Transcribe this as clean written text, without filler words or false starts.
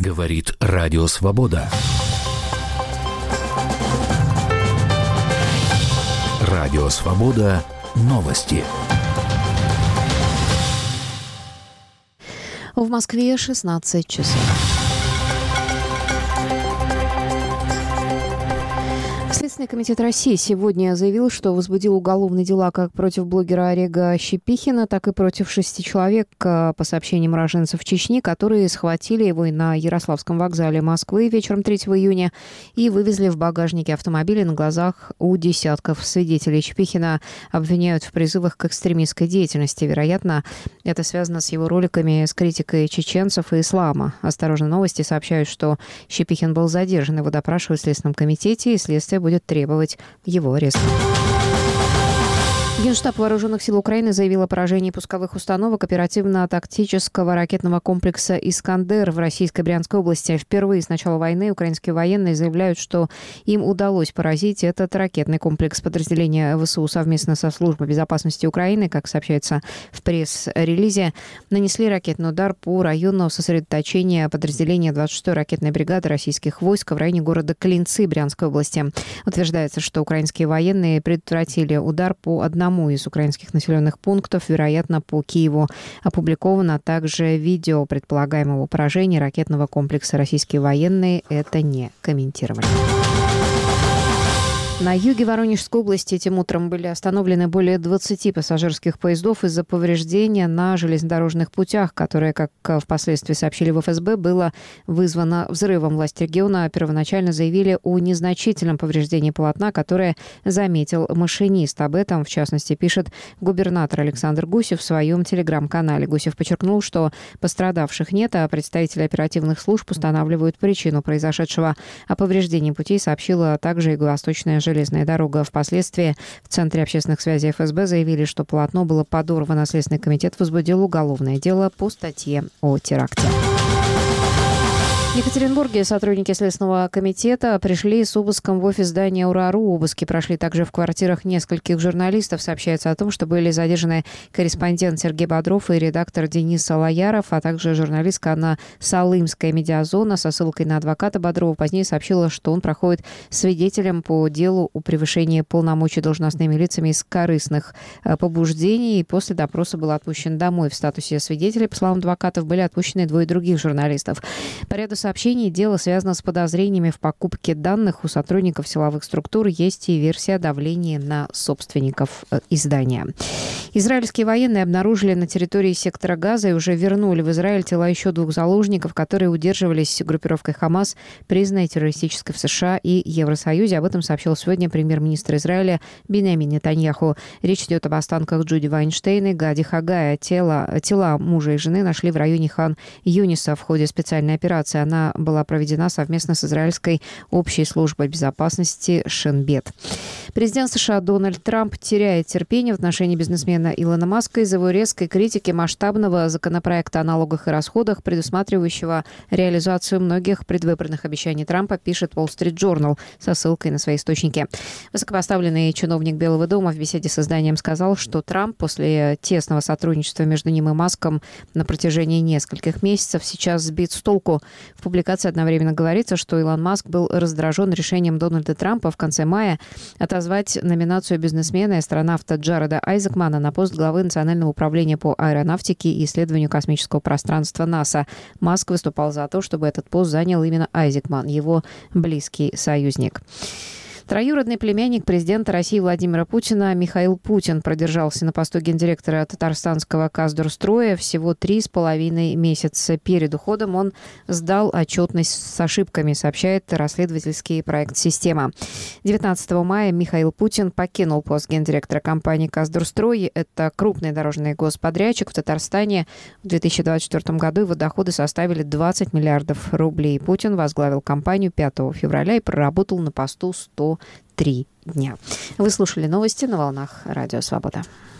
Говорит Радио Свобода. Радио Свобода. Новости. В Москве 16 часов. Следственный комитет России сегодня заявил, что возбудил уголовные дела как против блогера Олега Щепихина, так и против 6 человек, по сообщениям уроженцев Чечни, которые схватили его на Ярославском вокзале Москвы вечером 3 июня и вывезли в багажнике автомобиля на глазах у десятков свидетелей. Щепихина обвиняют в призывах к экстремистской деятельности. Вероятно, это связано с его роликами с критикой чеченцев и ислама. «Осторожно, новости» сообщают, что Щепихин был задержан. Его допрашивают в Следственном комитете, и следствие будет требовать его ареста. Генштаб Вооруженных сил Украины заявил о поражении пусковых установок оперативно-тактического ракетного комплекса «Искандер» в российской Брянской области. Впервые с начала войны украинские военные заявляют, что им удалось поразить этот ракетный комплекс. Подразделения ВСУ совместно со Службой безопасности Украины, как сообщается в пресс-релизе, нанесли ракетный удар по району сосредоточения подразделения 26-й ракетной бригады российских войск в районе города Клинцы Брянской области. Утверждается, что украинские военные предотвратили удар по одному из украинских населенных пунктов, вероятно, по Киеву. Опубликовано также видео предполагаемого поражения ракетного комплекса. Российские военные это не комментировали. На юге Воронежской области этим утром были остановлены более 20 пассажирских поездов из-за повреждения на железнодорожных путях, которое, как впоследствии сообщили в ФСБ, было вызвано взрывом. Власти региона первоначально заявили о незначительном повреждении полотна, которое заметил машинист. Об этом, в частности, пишет губернатор Александр Гусев в своем телеграм-канале. Гусев подчеркнул, что пострадавших нет, а представители оперативных служб устанавливают причину произошедшего. О повреждении путей сообщила также Юго-Восточная железная дорога. Впоследствии в Центре общественных связей ФСБ заявили, что полотно было подорвано. Следственный комитет возбудил уголовное дело по статье о теракте. В Екатеринбурге сотрудники Следственного комитета пришли с обыском в офис здания УРАРУ. Обыски прошли также в квартирах нескольких журналистов. Сообщается о том, что были задержаны корреспондент Сергей Бодров и редактор Денис Салаяров, а также журналистка Анна Салымская. Медиазона со ссылкой на адвоката Бодрова позднее сообщила, что он проходит свидетелем по делу о превышении полномочий должностными лицами из корыстных побуждений. И после допроса был отпущен домой. В статусе свидетелей, по словам адвокатов, были отпущены 2 других журналистов. По ряду сообщений дело связано с подозрениями в покупке данных у сотрудников силовых структур. Есть и версия давления на собственников издания. Израильские военные обнаружили на территории сектора Газа и уже вернули в Израиль тела еще 2 заложников, которые удерживались группировкой Хамас, признанной террористической в США и Евросоюзе. Об этом сообщил сегодня премьер-министр Израиля Биньямин Нетаньяху. Речь идет об останках Джуди Вайнштейн и Гади Хагая. Тела мужа и жены нашли в районе Хан-Юниса в ходе специальной операции. Она была проведена совместно с израильской общей службой безопасности Шин Бет. Президент США Дональд Трамп теряет терпение в отношении бизнесмена Илона Маска из-за его резкой критики масштабного законопроекта о налогах и расходах, предусматривающего реализацию многих предвыборных обещаний Трампа, пишет Wall Street Journal со ссылкой на свои источники. Высокопоставленный чиновник Белого дома в беседе с изданием сказал, что Трамп после тесного сотрудничества между ним и Маском на протяжении нескольких месяцев сейчас сбит с толку. В публикации одновременно говорится, что Илон Маск был раздражен решением Дональда Трампа в конце мая отозвать номинацию бизнесмена и астронавта Джареда Айзекмана на пост главы Национального управления по аэронавтике и исследованию космического пространства НАСА. Маск выступал за то, чтобы этот пост занял именно Айзекман, его близкий союзник. Троюродный племянник президента России Владимира Путина Михаил Путин продержался на посту гендиректора татарстанского Каздорстроя всего 3,5 месяца. Перед уходом он сдал отчетность с ошибками, сообщает расследовательский проект «Система». 19 мая Михаил Путин покинул пост гендиректора компании «Каздорстрой». Это крупный дорожный господрядчик в Татарстане. В 2024 году его доходы составили 20 миллиардов рублей. Путин возглавил компанию 5 февраля и проработал на посту 103 дня. Вы слушали новости на волнах Радио Свобода.